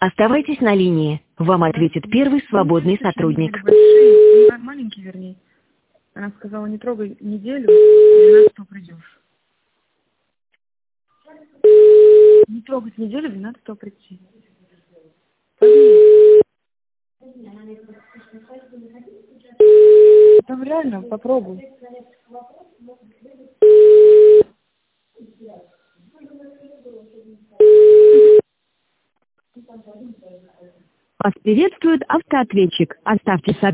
Оставайтесь на линии. Вам ответит первый свободный сотрудник. Большие, маленький, вернее. Она сказала, не трогай неделю, 12 придешь. Не трогать неделю, 12 прийти. Там реально, попробуй. Вас приветствует автоответчик. Оставьте сообщение.